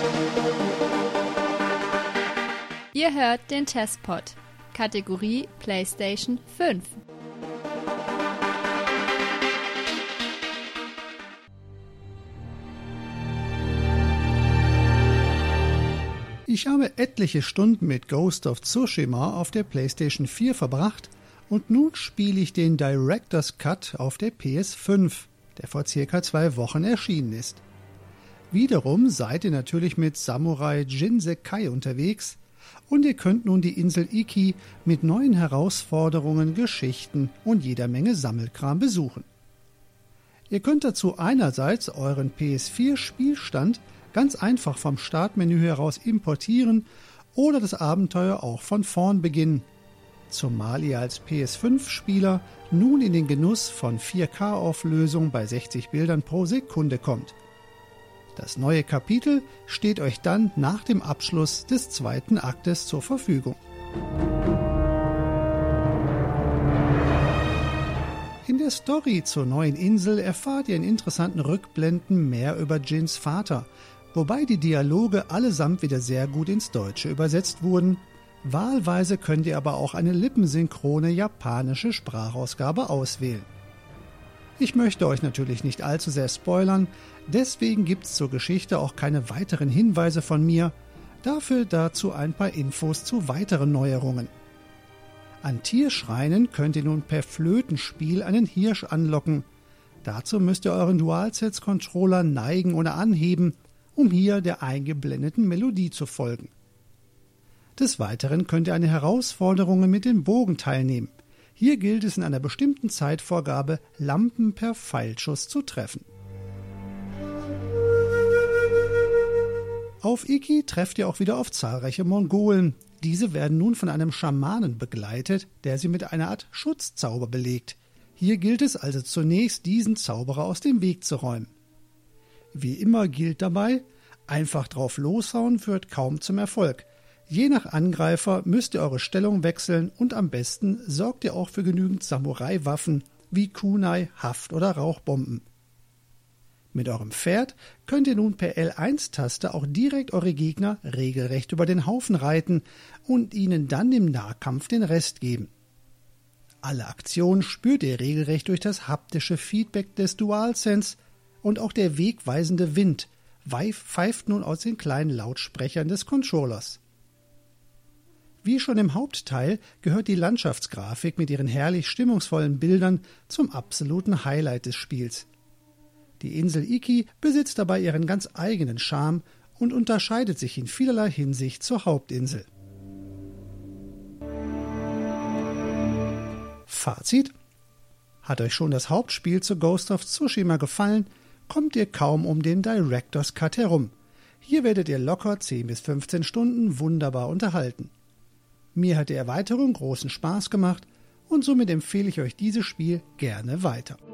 Ihr hört den Testpod, Kategorie PlayStation 5. Ich habe etliche Stunden mit Ghost of Tsushima auf der PlayStation 4 verbracht und nun spiele ich den Director's Cut auf der PS5, der vor circa 2 Wochen erschienen ist. Wiederum seid ihr natürlich mit Samurai Jinsekai unterwegs und ihr könnt nun die Insel Iki mit neuen Herausforderungen, Geschichten und jeder Menge Sammelkram besuchen. Ihr könnt dazu einerseits euren PS4-Spielstand ganz einfach vom Startmenü heraus importieren oder das Abenteuer auch von vorn beginnen, zumal ihr als PS5-Spieler nun in den Genuss von 4K-Auflösung bei 60 Bildern pro Sekunde kommt. Das neue Kapitel steht euch dann nach dem Abschluss des 2. Aktes zur Verfügung. In der Story zur neuen Insel erfahrt ihr in interessanten Rückblenden mehr über Jins Vater, wobei die Dialoge allesamt wieder sehr gut ins Deutsche übersetzt wurden. Wahlweise könnt ihr aber auch eine lippensynchrone japanische Sprachausgabe auswählen. Ich möchte euch natürlich nicht allzu sehr spoilern, deswegen gibt's zur Geschichte auch keine weiteren Hinweise von mir, dafür dazu ein paar Infos zu weiteren Neuerungen. An Tierschreinen könnt ihr nun per Flötenspiel einen Hirsch anlocken. Dazu müsst ihr euren DualSense-Controller neigen oder anheben, um hier der eingeblendeten Melodie zu folgen. Des Weiteren könnt ihr an Herausforderungen mit dem Bogen teilnehmen. Hier gilt es in einer bestimmten Zeitvorgabe, Lampen per Pfeilschuss zu treffen. Auf Iki trefft ihr auch wieder auf zahlreiche Mongolen. Diese werden nun von einem Schamanen begleitet, der sie mit einer Art Schutzzauber belegt. Hier gilt es also zunächst, diesen Zauberer aus dem Weg zu räumen. Wie immer gilt dabei, einfach drauf loshauen führt kaum zum Erfolg. Je nach Angreifer müsst ihr eure Stellung wechseln und am besten sorgt ihr auch für genügend Samurai-Waffen wie Kunai, Haft- oder Rauchbomben. Mit eurem Pferd könnt ihr nun per L1-Taste auch direkt eure Gegner regelrecht über den Haufen reiten und ihnen dann im Nahkampf den Rest geben. Alle Aktionen spürt ihr regelrecht durch das haptische Feedback des DualSense und auch der wegweisende Wind pfeift nun aus den kleinen Lautsprechern des Controllers. Wie schon im Hauptteil gehört die Landschaftsgrafik mit ihren herrlich stimmungsvollen Bildern zum absoluten Highlight des Spiels. Die Insel Iki besitzt dabei ihren ganz eigenen Charme und unterscheidet sich in vielerlei Hinsicht zur Hauptinsel. Fazit: Hat euch schon das Hauptspiel zu Ghost of Tsushima gefallen, kommt ihr kaum um den Director's Cut herum. Hier werdet ihr locker 10 bis 15 Stunden wunderbar unterhalten. Mir hat die Erweiterung großen Spaß gemacht und somit empfehle ich euch dieses Spiel gerne weiter.